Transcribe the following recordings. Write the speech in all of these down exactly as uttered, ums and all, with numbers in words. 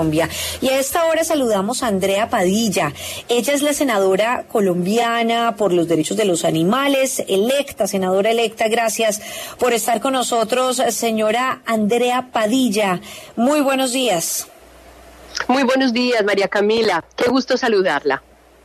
Y a esta hora saludamos a Andrea Padilla. Ella es la senadora colombiana por los derechos de los animales, electa, senadora electa. Gracias por estar con nosotros, señora Andrea Padilla. Muy buenos días. Muy buenos días, María Camila. Qué gusto saludarla.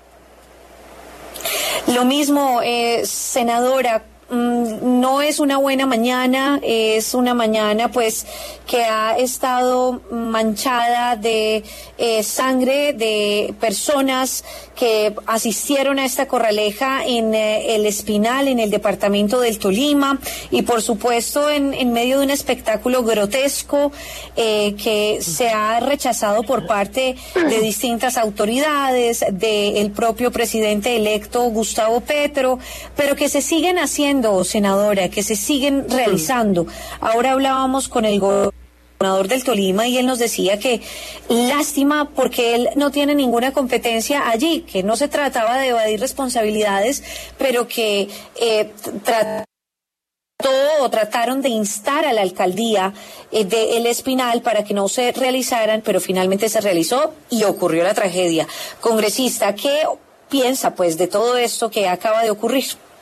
Lo mismo, eh, senadora. No es una buena mañana, es una mañana pues que ha estado manchada de eh, sangre de personas que asistieron a esta corraleja en eh, el Espinal, en el departamento del Tolima, y por supuesto en, en medio de un espectáculo grotesco eh, que se ha rechazado por parte de distintas autoridades, del propio presidente electo Gustavo Petro, pero que se siguen haciendo, senadora, que se siguen realizando. Ahora hablábamos con el gobernador del Tolima y él nos decía que lástima porque él no tiene ninguna competencia allí, que no se trataba de evadir responsabilidades, pero que eh, trató o trataron de instar a la alcaldía eh, de El Espinal para que no se realizaran, pero finalmente se realizó y ocurrió la tragedia. Congresista, ¿qué piensa pues de todo esto que acaba de ocurrir?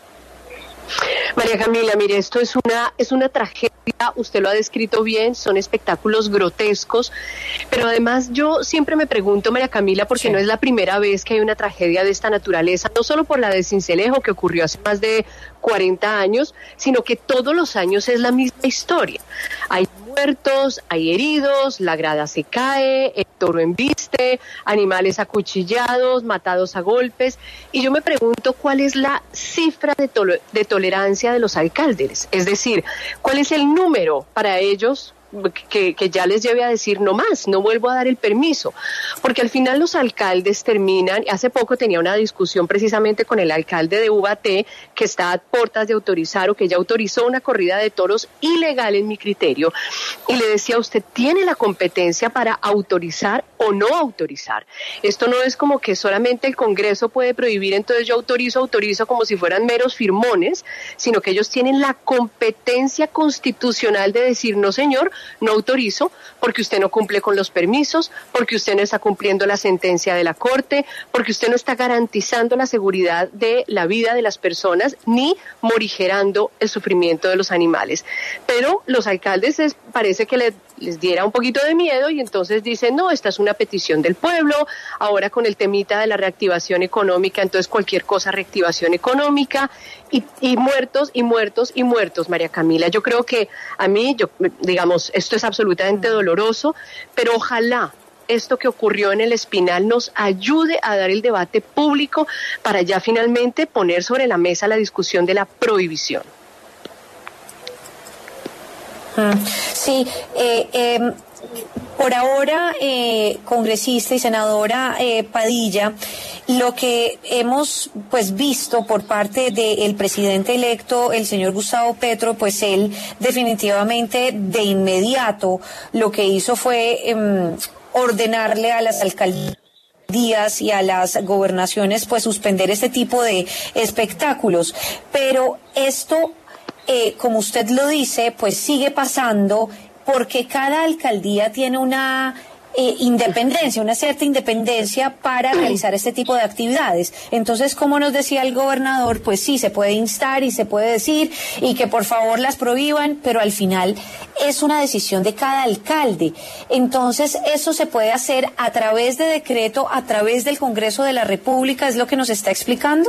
María Camila, mire, esto es una es una tragedia, usted lo ha descrito bien, son espectáculos grotescos, pero además yo siempre me pregunto, María Camila, porque sí, no es la primera vez que hay una tragedia de esta naturaleza, no solo por la de Sincelejo, que ocurrió hace más de cuarenta años, sino que todos los años es la misma historia. Hay muertos, hay heridos, la grada se cae, el toro embiste, animales acuchillados, matados a golpes, y yo me pregunto cuál es la cifra de, tol- de tolerancia de los alcaldes, es decir, cuál es el número para ellos que, que ya les lleve a decir no más, no vuelvo a dar el permiso, porque al final los alcaldes terminan. Hace poco tenía una discusión precisamente con el alcalde de Ubaté, que está a puertas de autorizar o que ya autorizó una corrida de toros ilegal en mi criterio, y le decía, usted tiene la competencia para autorizar o no autorizar. Esto no es como que solamente el Congreso puede prohibir, entonces yo autorizo, autorizo como si fueran meros firmones, sino que ellos tienen la competencia constitucional de decir, no señor, no autorizo porque usted no cumple con los permisos, porque usted no está cumpliendo la sentencia de la Corte, porque usted no está garantizando la seguridad de la vida de las personas ni morigerando el sufrimiento de los animales. Pero los alcaldes es, parece que le, les diera un poquito de miedo y entonces dicen, no, esta es una petición del pueblo, ahora con el temita de la reactivación económica, entonces cualquier cosa reactivación económica, y, y muertos y muertos y muertos, María Camila. Yo creo que a mí, yo digamos, esto es absolutamente doloroso, pero ojalá esto que ocurrió en el Espinal nos ayude a dar el debate público para ya finalmente poner sobre la mesa la discusión de la prohibición. Sí, eh, eh, por ahora, eh, congresista y senadora eh, Padilla, lo que hemos pues visto por parte del presidente electo, el señor Gustavo Petro, pues él definitivamente de inmediato lo que hizo fue eh, ordenarle a las alcaldías y a las gobernaciones pues suspender este tipo de espectáculos, pero esto, eh, como usted lo dice, pues sigue pasando porque cada alcaldía tiene una eh, independencia, una cierta independencia para realizar este tipo de actividades. Entonces, como nos decía el gobernador, pues sí, se puede instar y se puede decir y que por favor las prohíban, pero al final es una decisión de cada alcalde. Entonces, eso se puede hacer a través de decreto, a través del Congreso de la República, ¿es lo que nos está explicando?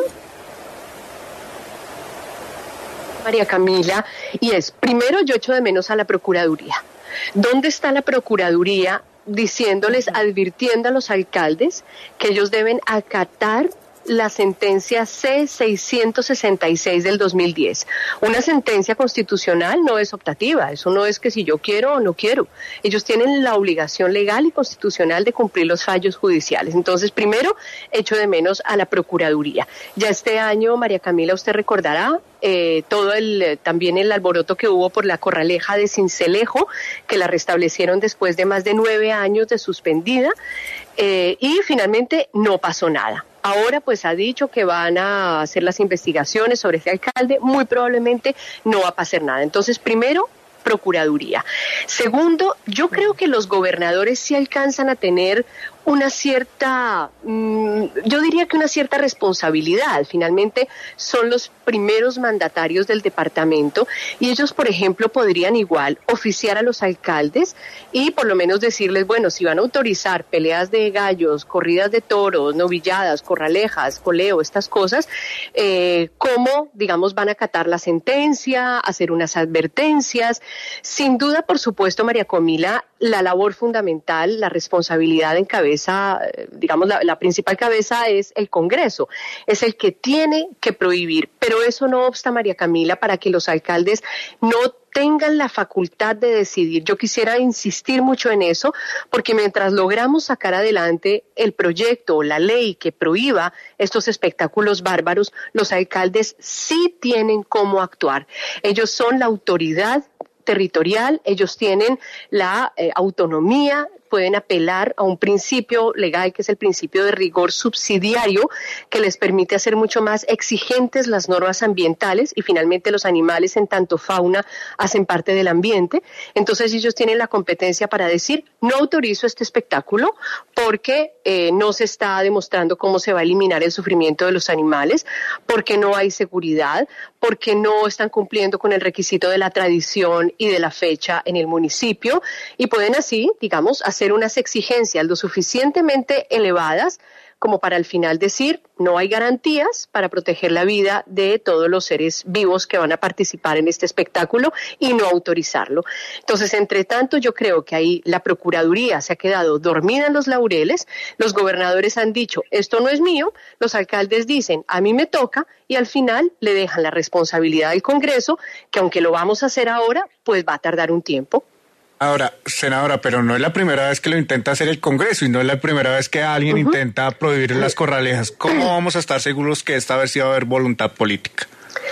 María Camila, y es, primero yo echo de menos a la Procuraduría. ¿Dónde está la Procuraduría diciéndoles, advirtiendo a los alcaldes que ellos deben acatar la sentencia C seiscientos sesenta y seis del dos mil diez? Una sentencia constitucional no es optativa, eso no es que si yo quiero o no quiero. Ellos tienen la obligación legal y constitucional de cumplir los fallos judiciales. Entonces, primero, echo de menos a la Procuraduría. Ya este año, María Camila, usted recordará, Eh, todo el también el alboroto que hubo por la corraleja de Sincelejo, que la restablecieron después de más de nueve años de suspendida, eh, y finalmente no pasó nada. Ahora pues ha dicho que van a hacer las investigaciones sobre este alcalde, muy probablemente no va a pasar nada. Entonces, primero, Procuraduría. Segundo, yo creo que los gobernadores sí alcanzan a tener una cierta, mmm, yo diría que una cierta responsabilidad. Finalmente son los primeros mandatarios del departamento y ellos, por ejemplo, podrían igual oficiar a los alcaldes y por lo menos decirles, bueno, si van a autorizar peleas de gallos, corridas de toros, novilladas, corralejas, coleo, estas cosas, eh, cómo, digamos, van a acatar la sentencia, hacer unas advertencias. Sin duda, por supuesto, María Camila, la labor fundamental, la responsabilidad en cabeza, digamos, la, la principal cabeza es el Congreso, es el que tiene que prohibir, pero eso no obsta, María Camila, para que los alcaldes no tengan la facultad de decidir. Yo quisiera insistir mucho en eso, porque mientras logramos sacar adelante el proyecto o la ley que prohíba estos espectáculos bárbaros, los alcaldes sí tienen cómo actuar. Ellos son la autoridad territorial, ellos tienen la eh, autonomía, pueden apelar a un principio legal que es el principio de rigor subsidiario que les permite hacer mucho más exigentes las normas ambientales y finalmente los animales en tanto fauna hacen parte del ambiente. Entonces ellos tienen la competencia para decir no autorizo este espectáculo porque eh, no se está demostrando cómo se va a eliminar el sufrimiento de los animales, porque no hay seguridad, porque no están cumpliendo con el requisito de la tradición y de la fecha en el municipio y pueden así, digamos, hacer unas exigencias lo suficientemente elevadas como para al final decir no hay garantías para proteger la vida de todos los seres vivos que van a participar en este espectáculo y no autorizarlo. Entonces, entre tanto, yo creo que ahí la Procuraduría se ha quedado dormida en los laureles, los gobernadores han dicho esto no es mío, los alcaldes dicen a mí me toca y al final le dejan la responsabilidad al Congreso, que aunque lo vamos a hacer ahora, pues va a tardar un tiempo. Ahora, senadora, pero no es la primera vez que lo intenta hacer el Congreso y no es la primera vez que alguien uh-huh. intenta prohibir las corralejas. ¿Cómo vamos a estar seguros que esta vez sí va a haber voluntad política?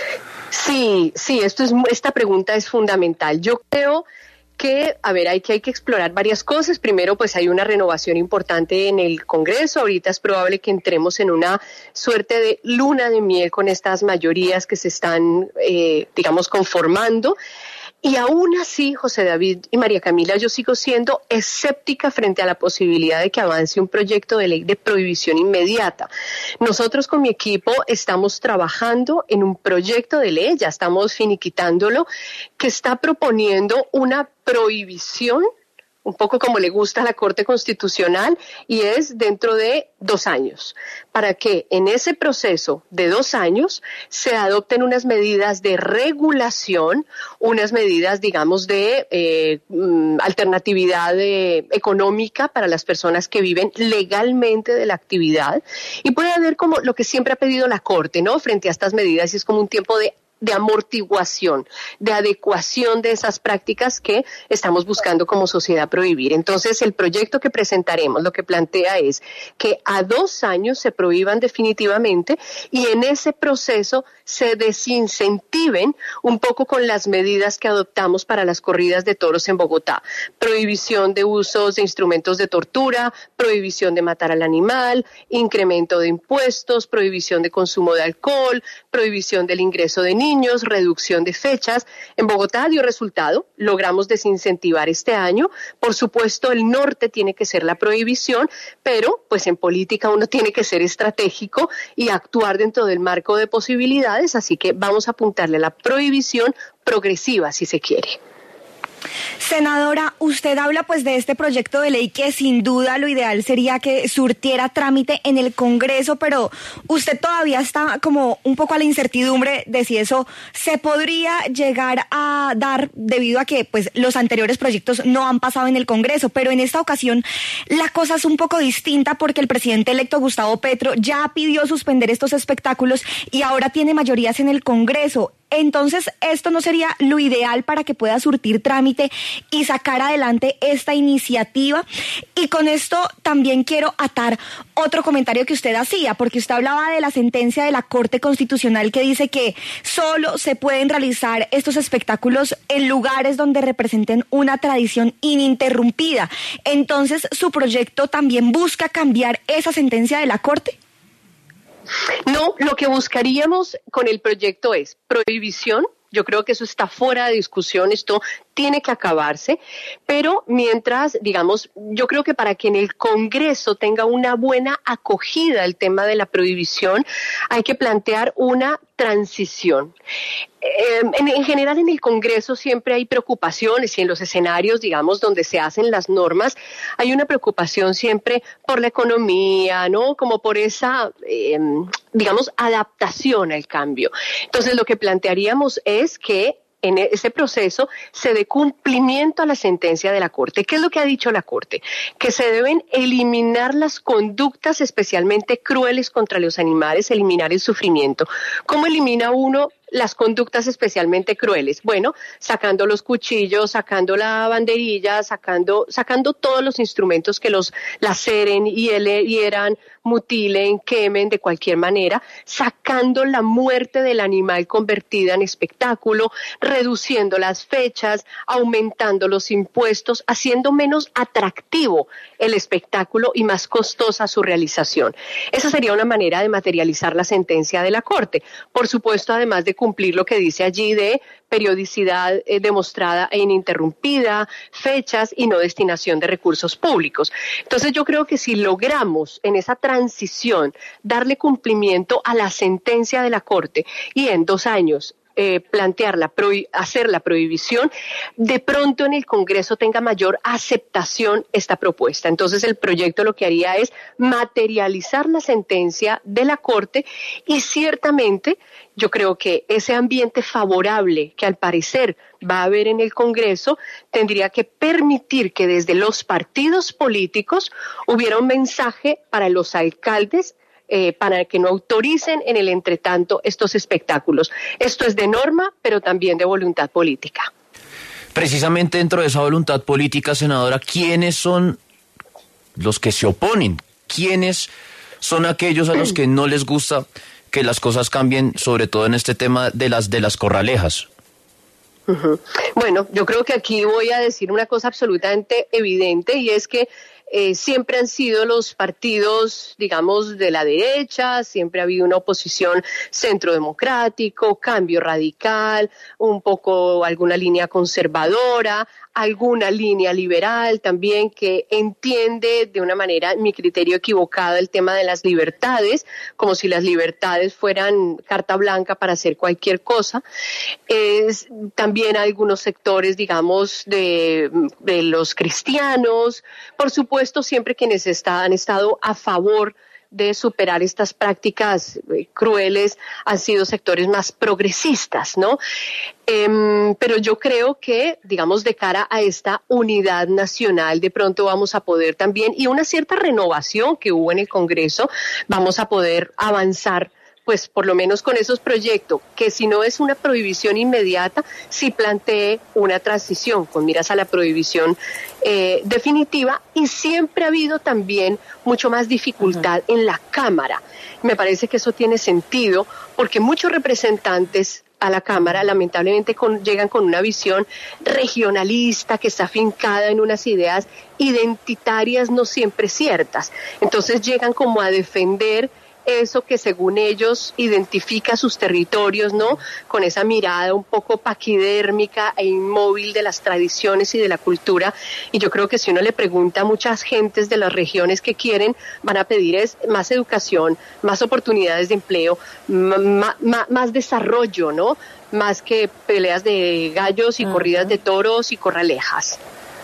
Sí, sí, esto es, esta pregunta es fundamental. Yo creo que, a ver, hay que, hay que explorar varias cosas. Primero, pues hay una renovación importante en el Congreso. Ahorita es probable que entremos en una suerte de luna de miel con estas mayorías que se están, eh, digamos, conformando. Y aún así, José David y María Camila, yo sigo siendo escéptica frente a la posibilidad de que avance un proyecto de ley de prohibición inmediata. Nosotros con mi equipo estamos trabajando en un proyecto de ley, ya estamos finiquitándolo, que está proponiendo una prohibición, un poco como le gusta a la Corte Constitucional, y es dentro de dos años, para que en ese proceso de dos años se adopten unas medidas de regulación, unas medidas, digamos, de eh, alternatividad de, económica para las personas que viven legalmente de la actividad, y puede haber como lo que siempre ha pedido la Corte, ¿no?, frente a estas medidas, y es como un tiempo de de amortiguación, de adecuación de esas prácticas que estamos buscando como sociedad prohibir. Entonces, el proyecto que presentaremos lo que plantea es que a dos años se prohíban definitivamente y en ese proceso se desincentiven un poco con las medidas que adoptamos para las corridas de toros en Bogotá. Prohibición de usos de instrumentos de tortura, prohibición de matar al animal, incremento de impuestos, prohibición de consumo de alcohol, prohibición del ingreso de niños, niños, reducción de fechas. En Bogotá dio resultado, logramos desincentivar este año. Por supuesto, el norte tiene que ser la prohibición, pero pues en política uno tiene que ser estratégico y actuar dentro del marco de posibilidades, así que vamos a apuntarle a la prohibición progresiva, si se quiere. Senadora, usted habla pues de este proyecto de ley que sin duda lo ideal sería que surtiera trámite en el Congreso, pero usted todavía está como un poco a la incertidumbre de si eso se podría llegar a dar debido a que pues los anteriores proyectos no han pasado en el Congreso, pero en esta ocasión la cosa es un poco distinta porque el presidente electo Gustavo Petro ya pidió suspender estos espectáculos y ahora tiene mayorías en el Congreso. Entonces, ¿esto no sería lo ideal para que pueda surtir trámite y sacar adelante esta iniciativa? Y con esto también quiero atar otro comentario que usted hacía, porque usted hablaba de la sentencia de la Corte Constitucional que dice que solo se pueden realizar estos espectáculos en lugares donde representen una tradición ininterrumpida. Entonces, ¿su proyecto también busca cambiar esa sentencia de la Corte? No, lo que buscaríamos con el proyecto es prohibición Yo creo que eso está fuera de discusión, esto tiene que acabarse, pero mientras, digamos, yo creo que para que en el Congreso tenga una buena acogida el tema de la prohibición, hay que plantear una transición. Eh, en, en general en el Congreso siempre hay preocupaciones y en los escenarios, digamos, donde se hacen las normas, hay una preocupación siempre por la economía, ¿no? Como por esa, eh, digamos, adaptación al cambio. Entonces, lo que plantearíamos es que en ese proceso se dé cumplimiento a la sentencia de la Corte. ¿Qué es lo que ha dicho la Corte? Que se deben eliminar las conductas especialmente crueles contra los animales, eliminar el sufrimiento. ¿Cómo elimina uno las conductas especialmente crueles? Bueno, sacando los cuchillos, sacando la banderilla, sacando, sacando todos los instrumentos que los laceren, hieran, mutilen, quemen de cualquier manera, sacando la muerte del animal convertida en espectáculo, reduciendo las fechas, aumentando los impuestos, haciendo menos atractivo el espectáculo y más costosa su realización. Esa sería una manera de materializar la sentencia de la Corte. Por supuesto, además de cumplir lo que dice allí de periodicidad eh, demostrada e ininterrumpida, fechas y no destinación de recursos públicos. Entonces yo creo que si logramos en esa transición darle cumplimiento a la sentencia de la Corte y en dos años Eh, plantear la prohi- hacer la prohibición, de pronto en el Congreso tenga mayor aceptación esta propuesta. Entonces el proyecto lo que haría es materializar la sentencia de la Corte y ciertamente yo creo que ese ambiente favorable que al parecer va a haber en el Congreso tendría que permitir que desde los partidos políticos hubiera un mensaje para los alcaldes Eh, para que no autoricen en el entretanto estos espectáculos. Esto es de norma, pero también de voluntad política. Precisamente dentro de esa voluntad política, senadora, ¿quiénes son los que se oponen? ¿Quiénes son aquellos a los que no les gusta que las cosas cambien, sobre todo en este tema de las, de las corralejas? Uh-huh. Bueno, yo creo que aquí voy a decir una cosa absolutamente evidente y es que Eh, siempre han sido los partidos, digamos, de la derecha, siempre ha habido una oposición centrodemocrático, cambio radical, un poco alguna línea conservadora, alguna línea liberal también que entiende de una manera, en mi criterio, equivocada el tema de las libertades, como si las libertades fueran carta blanca para hacer cualquier cosa. Es, también algunos sectores, digamos, de, de los cristianos, por supuesto, siempre quienes está, han estado a favor de superar estas prácticas eh, crueles han sido sectores más progresistas, ¿no? Eh, pero yo creo que, digamos, de cara a esta unidad nacional, de pronto vamos a poder también, y una cierta renovación que hubo en el Congreso, vamos a poder avanzar pues por lo menos con esos proyectos, que si no es una prohibición inmediata, sí plantee una transición con miras a la prohibición eh, definitiva, y siempre ha habido también mucho más dificultad uh-huh. en la Cámara. Me parece que eso tiene sentido, porque muchos representantes a la Cámara lamentablemente con, llegan con una visión regionalista que está afincada en unas ideas identitarias no siempre ciertas. Entonces llegan como a defender eso que según ellos identifica sus territorios, ¿no? Con esa mirada un poco paquidérmica e inmóvil de las tradiciones y de la cultura. Y yo creo que si uno le pregunta a muchas gentes de las regiones que quieren, van a pedir es más educación, más oportunidades de empleo, más, más desarrollo, ¿no? Más que peleas de gallos y uh-huh. corridas de toros y corralejas.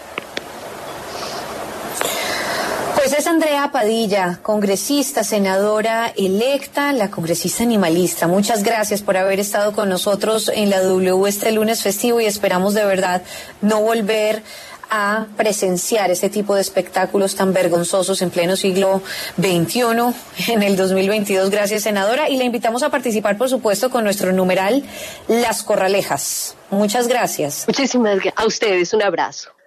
Pues es Andrea Padilla, congresista, senadora electa, la congresista animalista. Muchas gracias por haber estado con nosotros en la W este lunes festivo y esperamos de verdad no volver a presenciar este tipo de espectáculos tan vergonzosos en pleno siglo veintiuno en el dos mil veintidós. Gracias, senadora, y la invitamos a participar, por supuesto, con nuestro numeral Las Corralejas. Muchas gracias. Muchísimas gracias. A ustedes un abrazo.